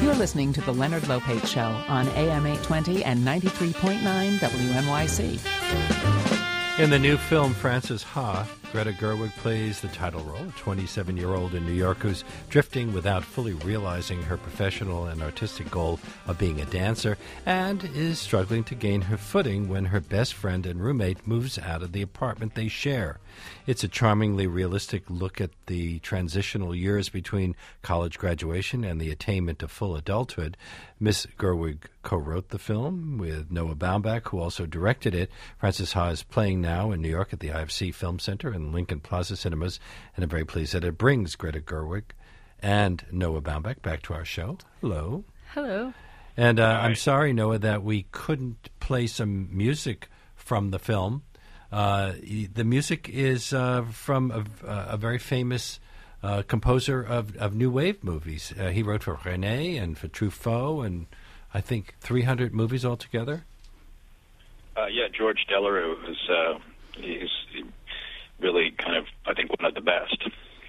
You're listening to The Leonard Lopate Show on AM 820 and 93.9 WNYC. In the new film Frances Ha, Greta Gerwig plays the title role, a 27-year-old in New York who's drifting without fully realizing her professional and artistic goal of being a dancer, and is struggling to gain her footing when her best friend and roommate moves out of the apartment they share. It's a charmingly realistic look at the transitional years between college graduation and the attainment of full adulthood. Miss Gerwig co-wrote the film with Noah Baumbach, who also directed it. Frances Ha is playing now in New York at the IFC Film Center and Lincoln Plaza Cinemas, and I'm very pleased that it brings Greta Gerwig and Noah Baumbach back to our show. Hello. Hello. And I'm sorry, Noah, that we couldn't play some music from the film. The music is from a very famous composer of new wave movies. He wrote for René and for Truffaut, and I think 300 movies altogether. Yeah, George Delarue he's really kind of, I think, one of the best.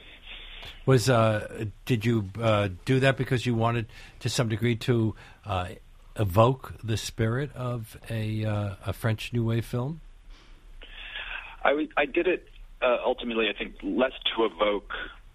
Did you do that because you wanted, to some degree, to evoke the spirit of a French new wave film? I did it ultimately, I think, less to evoke.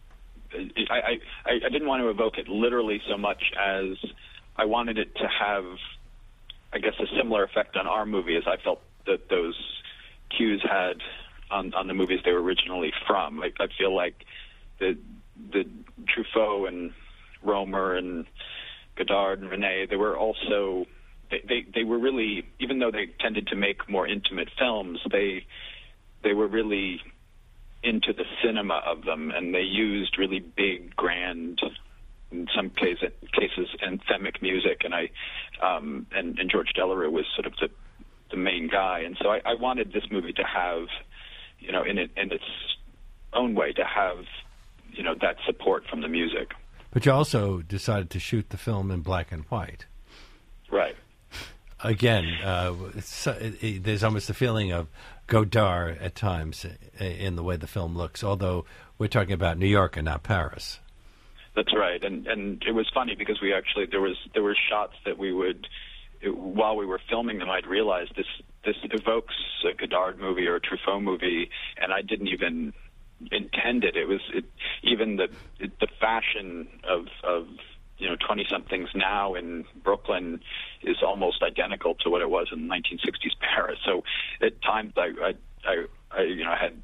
I didn't want to evoke it literally so much as I wanted it to have, I guess, a similar effect on our movie as I felt that those cues had on the movies they were originally from. I feel like the Truffaut and Romer and Godard and René, they were also they were really, even though they tended to make more intimate films, they were really into the cinema of them, and they used really big, grand, in some cases, anthemic music. And and George Delarue was sort of the main guy, and so I wanted this movie to have, in its own way, to have, that support from the music. But you also decided to shoot the film in black and white. Right. Again, there's almost a feeling of Godard at times in the way the film looks, although we're talking about New York and not Paris. That's right, and it was funny because we actually there were shots that we would, while we were filming them, I'd realized this evokes a Godard movie or a Truffaut movie, and I didn't even intend it. Even the fashion of 20-somethings now in Brooklyn is almost identical to what it was in 1960s Paris. So at times I had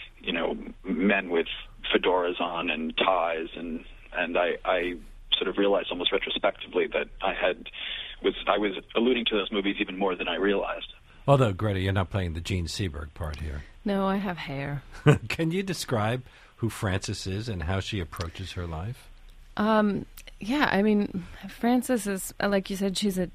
men with fedoras on and ties, and I sort of realized almost retrospectively that I was alluding to those movies even more than I realized. Although, Greta, you're not playing the Gene Seberg part here. No, I have hair. Can you describe who Frances is and how she approaches her life? Yeah, I mean, Frances is, like you said, she's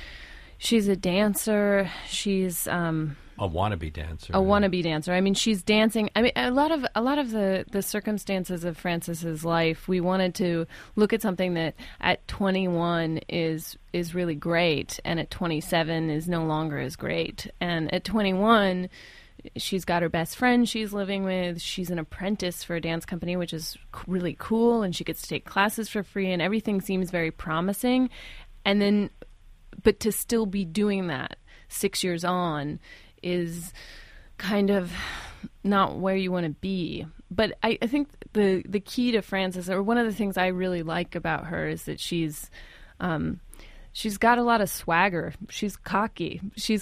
a dancer. She's a wannabe dancer. A wannabe dancer. I mean, she's dancing. I mean, a lot of the circumstances of Frances's life, we wanted to look at something that at 21 is really great, and at 27 is no longer as great. And at 21, she's got her best friend she's living with. She's an apprentice for a dance company, which is really cool, and she gets to take classes for free, and everything seems very promising. And then, but to still be doing that 6 years on is kind of not where you want to be. But I think the key to Frances, or one of the things I really like about her, is that she's got a lot of swagger. She's cocky. She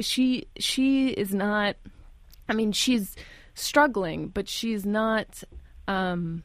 is not. I mean, she's struggling, but she's not a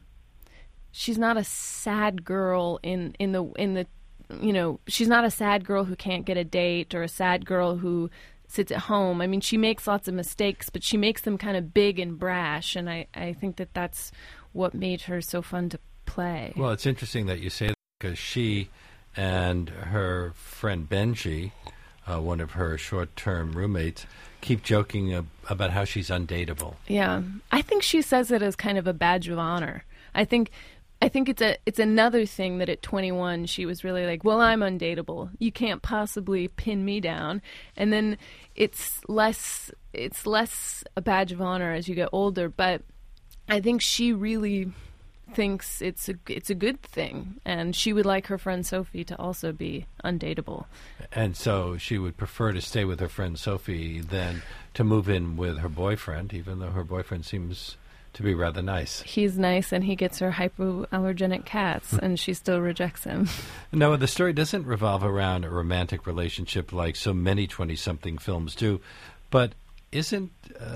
sad girl in the she's not a sad girl who can't get a date or a sad girl who sits at home. I mean, she makes lots of mistakes, but she makes them kind of big and brash, and I think that that's what made her so fun to play. Well, it's interesting that you say that, because she and her friend Benji, one of her short-term roommates, keep joking about how she's undateable. Yeah. I think she says it as kind of a badge of honor. I think it's another thing that at 21 she was really like, well, I'm undateable. You can't possibly pin me down. And then it's less a badge of honor as you get older, but I think she really thinks it's a good thing, and she would like her friend Sophie to also be undateable. And so she would prefer to stay with her friend Sophie than to move in with her boyfriend, even though her boyfriend seems to be rather nice. He's nice, and he gets her hypoallergenic cats, and she still rejects him. No, the story doesn't revolve around a romantic relationship like so many 20-something films do, but isn't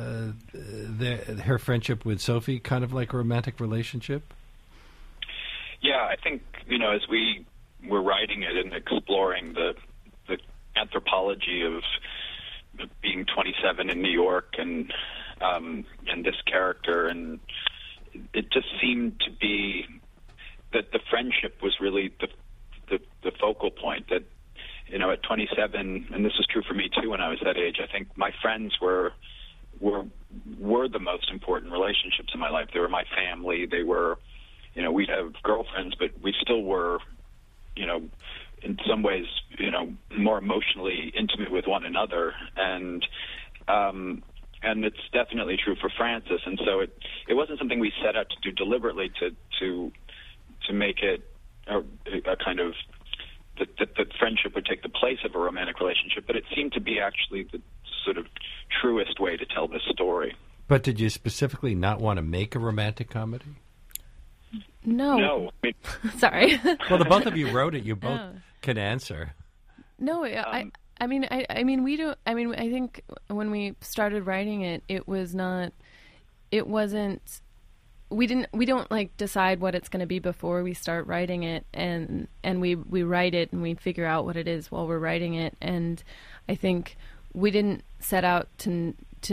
her friendship with Sophie kind of like a romantic relationship? Yeah, I think, as we were writing it and exploring the anthropology of being 27 in New York and this character, and it just seemed to be that the friendship was really the focal point. That at 27, and this was true for me too when I was that age, I think my friends were the most important relationships in my life. They were my family. They were, we'd have girlfriends, but we still were, in some ways, more emotionally intimate with one another. And it's definitely true for Frances. And so it wasn't something we set out to do deliberately to make it a kind of that friendship would take the place of a romantic relationship, but it seemed to be actually the sort of truest way to tell this story. But did you specifically not want to make a romantic comedy? No. I mean, Sorry. Well, the both of you wrote it. You both can answer. No, I think when we started writing it, we don't like decide what it's going to be before we start writing it, and we write it and we figure out what it is while we're writing it. And I think we didn't set out to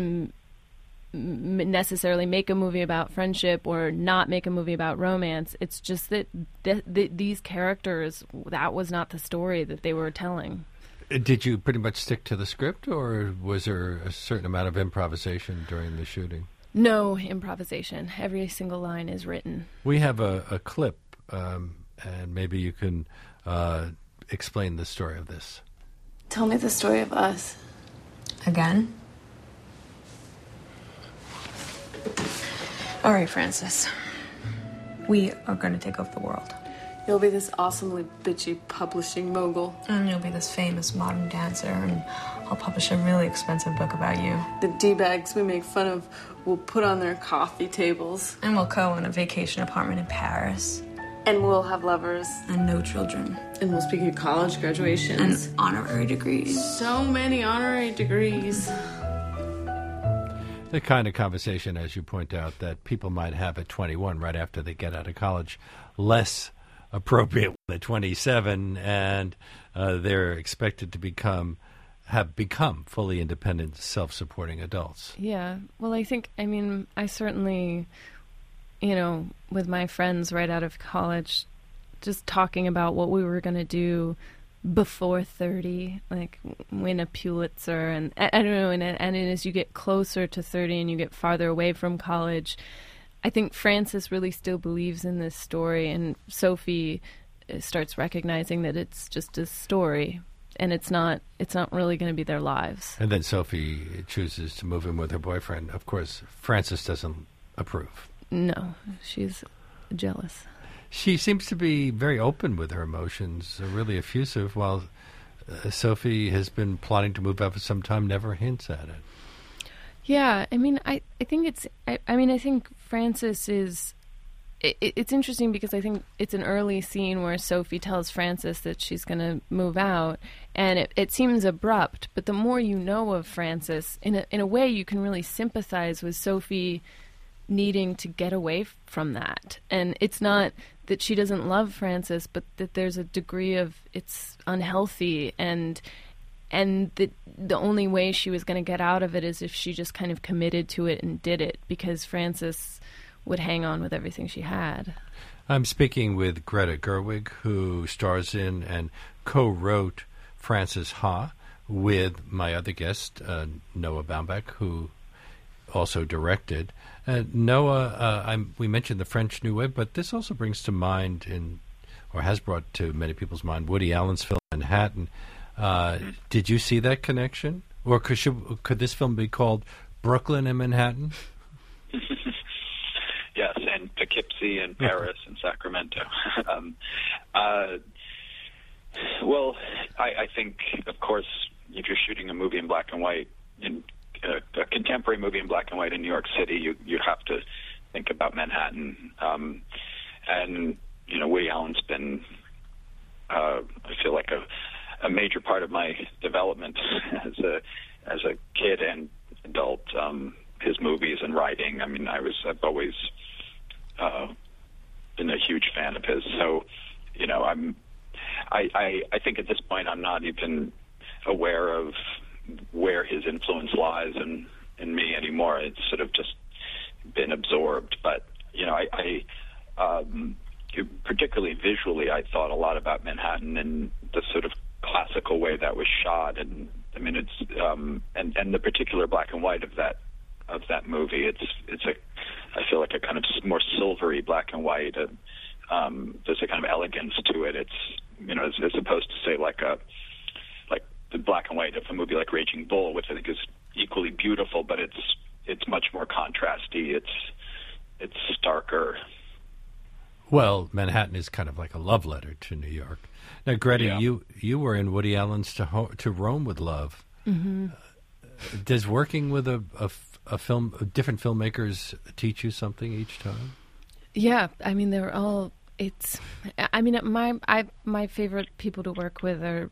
necessarily make a movie about friendship or not make a movie about romance. It's just that these characters, that was not the story that they were telling. Did you pretty much stick to the script, or was there a certain amount of improvisation during the shooting? No improvisation. Every single line is written. We have a clip, and maybe you can explain the story of this. Tell me the story of us. Again? All right, Frances. We are going to take over the world. You'll be this awesomely bitchy publishing mogul. And you'll be this famous modern dancer, and I'll publish a really expensive book about you. The D-bags we make fun of will put on their coffee tables. And we'll co-own a vacation apartment in Paris. And we'll have lovers. And no children. And we'll speak at college graduations. And honorary degrees. So many honorary degrees. The kind of conversation, as you point out, that people might have at 21 right after they get out of college, less appropriate at 27, and they're expected to have become fully independent, self-supporting adults. Yeah. Well, I certainly, with my friends right out of college, just talking about what we were going to do before 30, like win a Pulitzer, and I don't know, and as you get closer to 30 and you get farther away from college, I think Frances really still believes in this story, and Sophie starts recognizing that it's just a story, and it's not really going to be their lives. And then Sophie chooses to move in with her boyfriend. Of course, Frances doesn't approve. No, she's jealous. She seems to be very open with her emotions, really effusive, while Sophie has been plotting to move out for some time, never hints at it. Yeah, I think Frances is... It's interesting because I think it's an early scene where Sophie tells Frances that she's going to move out, and it seems abrupt, but the more you know of Frances, in a way you can really sympathize with Sophie needing to get away from that. And it's not that she doesn't love Frances, but that there's a degree of it's unhealthy, and that the only way she was going to get out of it is if she just kind of committed to it and did it, because Frances would hang on with everything she had. I'm speaking with Greta Gerwig, who stars in and co-wrote Frances Ha with my other guest, Noah Baumbach, who also directed. Noah, we mentioned the French New Wave, but this also brings to mind, or has brought to many people's mind, Woody Allen's film Manhattan. Did you see that connection? Or could this film be called Brooklyn and Manhattan? Yes, and Poughkeepsie and Paris and Sacramento. Well, I think, of course, if you're shooting a movie in black and white, in a contemporary movie in black and white in New York City, you have to think about Manhattan. And, you know, Woody Allen's been, I feel like, a major part of my development as a kid and adult. His movies and writing. I mean, I've always been a huge fan of his. So, you know, I think at this point I'm not even aware of where his influence lies in me anymore. It's sort of just been absorbed. But, you know, particularly visually, I thought a lot about Manhattan and the sort of classical way that was shot. And I mean, it's and the particular black and white of that movie. I feel like a kind of more silvery black and white. There's a kind of elegance to it. It's, you know, as opposed to say like the black and white of a movie like Raging Bull, which I think is equally beautiful, but it's much more contrasty. It's starker. Well, Manhattan is kind of like a love letter to New York. Now, Greta, yeah. you were in Woody Allen's To Rome with Love. Mm-hmm. Does working with different filmmakers teach you something each time? Yeah, I mean my favorite people to work with are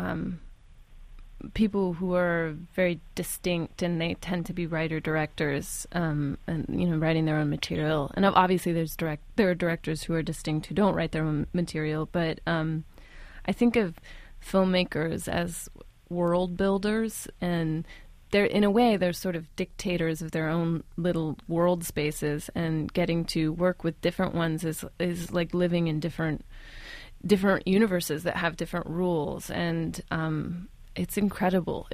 people who are very distinct, and they tend to be writer-directors, and, you know, writing their own material. And obviously there are directors who are distinct who don't write their own material, but I think of filmmakers as world builders, and in a way they're sort of dictators of their own little world spaces, and getting to work with different ones is like living in different universes that have different rules, and it's incredible.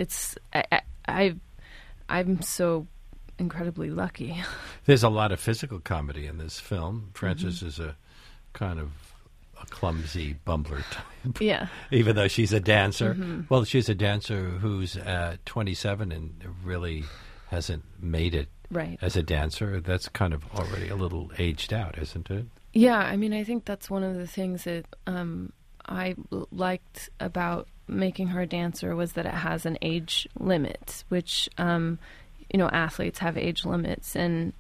I'm so incredibly lucky. There's a lot of physical comedy in this film. Frances is a kind of a clumsy bumbler type. Yeah. Even though she's a dancer. Well, she's a dancer who's 27 and really hasn't made it Right. as a dancer. That's kind of already a little aged out, isn't it? Yeah, I mean, I think that's one of the things that I liked about making her a dancer was that it has an age limit, which, you know, athletes have age limits. And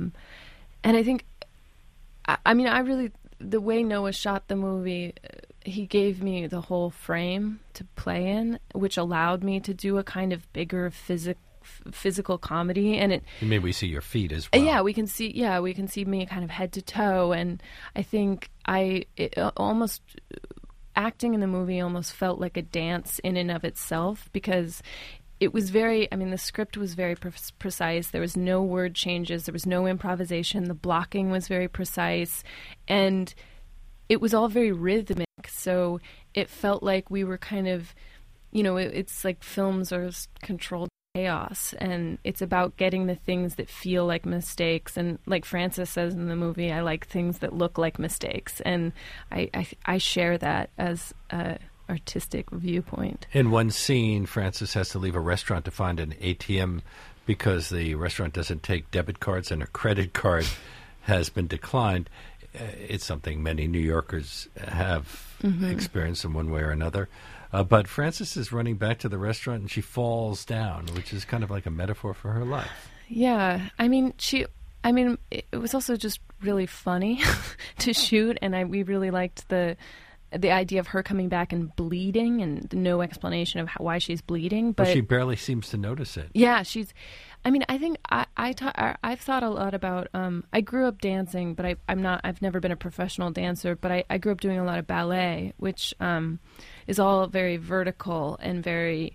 I think, I mean, I really, the way Noah shot the movie, he gave me the whole frame to play in, which allowed me to do a kind of bigger physical comedy, and it. And maybe we see your feet as well. Yeah, we can see me kind of head to toe, and I think almost acting in the movie almost felt like a dance in and of itself, because it was very. I mean, the script was very precise. There was no word changes. There was no improvisation. The blocking was very precise, and it was all very rhythmic. So it felt like we were kind of, you know, it's like films are controlled chaos, and it's about getting the things that feel like mistakes. And like Frances says in the movie, I like things that look like mistakes, and I share that as a artistic viewpoint. In one scene, Frances has to leave a restaurant to find an ATM because the restaurant doesn't take debit cards and her credit card has been declined. It's something many New Yorkers have experienced in one way or another. But Frances is running back to the restaurant and she falls down, which is kind of like a metaphor for her life. Yeah. I mean, it was also just really funny to shoot, and we really liked the idea of her coming back and bleeding, and no explanation of why she's bleeding. But she barely seems to notice it. Yeah, I mean, I think I've thought a lot about. I grew up dancing, but I've never been a professional dancer. But I grew up doing a lot of ballet, which is all very vertical and very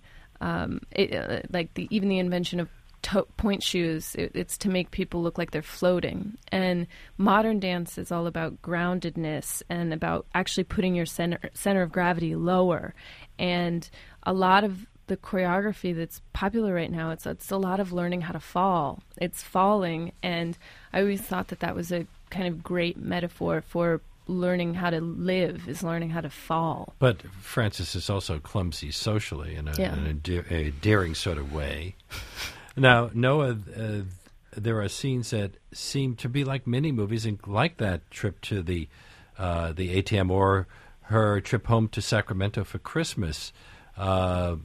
like even the invention of point shoes. It's to make people look like they're floating. And modern dance is all about groundedness and about actually putting your center of gravity lower. And a lot of the choreography that's popular right now, it's a lot of learning how to fall. It's falling, and I always thought that was a kind of great metaphor for learning how to live, is learning how to fall. But Frances is also clumsy socially in a daring sort of way. Now, Noah, there are scenes that seem to be like mini movies, and like that trip to the ATM or her trip home to Sacramento for Christmas. Can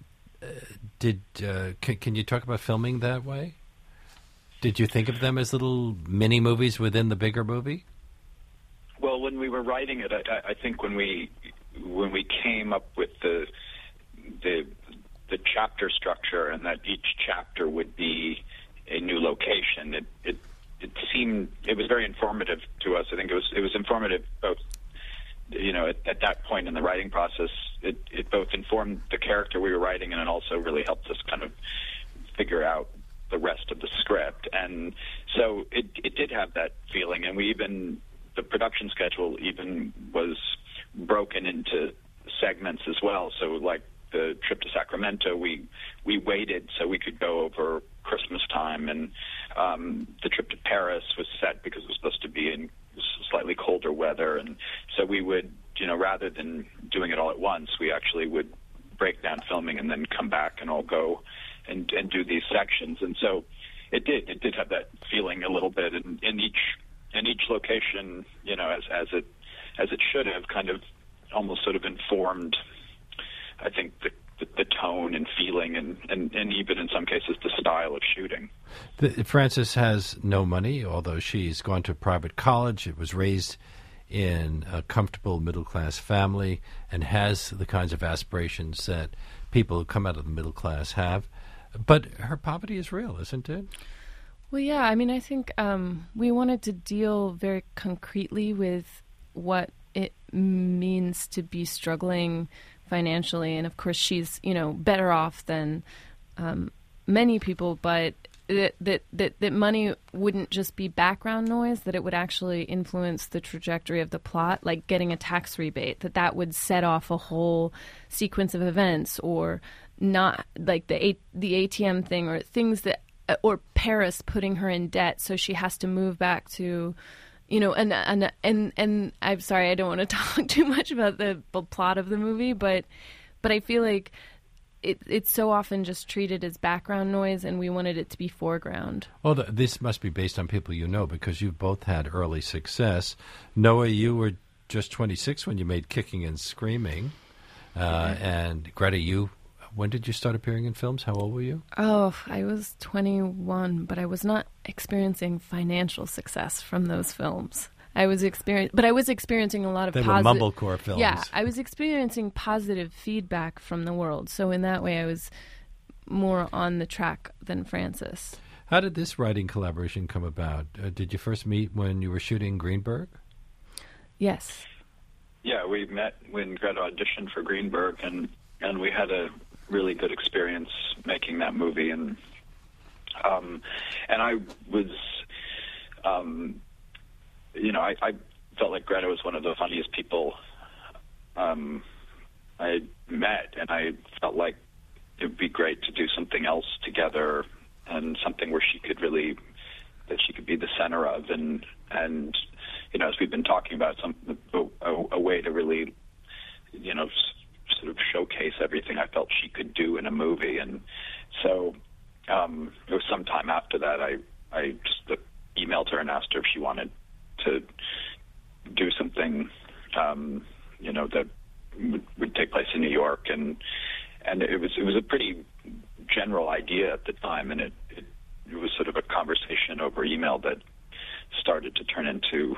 you talk about filming that way? Did you think of them as little mini movies within the bigger movie? Well, when we were writing it, I think when we came up with the chapter structure, and that each chapter would be a new location, it seemed, it was very informative to us. I think it was informative both, at that point in the writing process. It both informed the character we were writing, and it also really helped us kind of figure out the rest of the script. And so it did have that feeling, and the production schedule even was broken into segments as well. So like the trip to Sacramento, we waited so we could go over Christmas time, and the trip to Paris was set because it was supposed to be in slightly colder weather, and so we would, rather than doing it all at once, we actually would break down filming and then come back and all go and do these sections. And so it did have that feeling a little bit, and in each location, as it should have, kind of almost sort of informed, I think, the tone and feeling, and even in some cases the style of shooting. Frances has no money, although she's gone to a private college. It was raised in a comfortable middle-class family and has the kinds of aspirations that people who come out of the middle class have. But her poverty is real, isn't it? Well, yeah. I mean, I think we wanted to deal very concretely with what it means to be struggling financially. And, of course, she's, better off than many people, but that money wouldn't just be background noise, that it would actually influence the trajectory of the plot, like getting a tax rebate, that would set off a whole sequence of events, or not like the ATM thing, or things that, or Paris putting her in debt, so she has to move back to, and I'm sorry, I don't want to talk too much about the plot of the movie, but I feel like it's so often just treated as background noise, and we wanted it to be foreground. Well, this must be based on people you know, because you've both had early success. Noah, you were just 26 when you made Kicking and Screaming, and Greta, when did you start appearing in films? How old were you? Oh, I was 21, but I was not experiencing financial success from those films. I was experiencing a lot of They were mumblecore films. Yeah, I was experiencing positive feedback from the world. So in that way, I was more on the track than Frances. How did this writing collaboration come about? Did you first meet when you were shooting Greenberg? Yes. Yeah, we met when Greta auditioned for Greenberg, and we had a really good experience making that movie. And I was, I felt like Greta was one of the funniest people I met, and I felt like it would be great to do something else together, and something where she could be the center of, and as we've been talking about, a way to really, sort of showcase everything I felt she could do in a movie. And so it was some time after that I just emailed her and asked her if she wanted to do something that would take place in New York, and it was a pretty general idea at the time, and it was sort of a conversation over email that started to turn into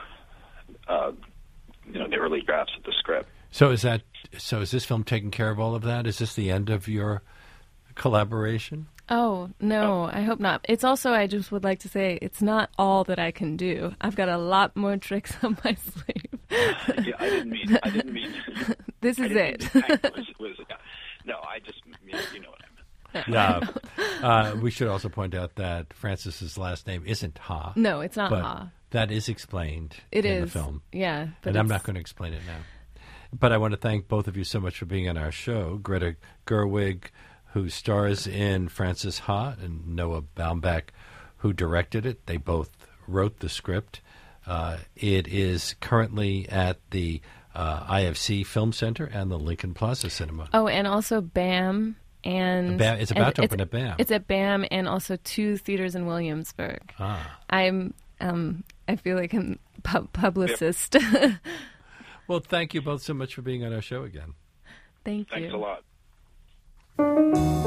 the early drafts of the script. So is this film taking care of all of that? Is this the end of your collaboration? Oh, no, I hope not. It's also, I just would like to say, it's not all that I can do. I've got a lot more tricks on my sleeve. Yeah, I didn't mean. This is it. No, I just mean, you know what I meant. Yeah. We should also point out that Frances's last name isn't Ha. No, it's not but Ha. That is explained in the film. Yeah. And I'm not going to explain it now. But I want to thank both of you so much for being on our show. Greta Gerwig, who stars in Frances Ha, and Noah Baumbach, who directed it. They both wrote the script. It is currently at the IFC Film Center and the Lincoln Plaza Cinema. Oh, and also BAM and It's about to open at BAM. It's at BAM and also 2 theaters in Williamsburg. I feel like I'm publicist. Yep. Well, thank you both so much for being on our show again. Thank you. Thanks a lot.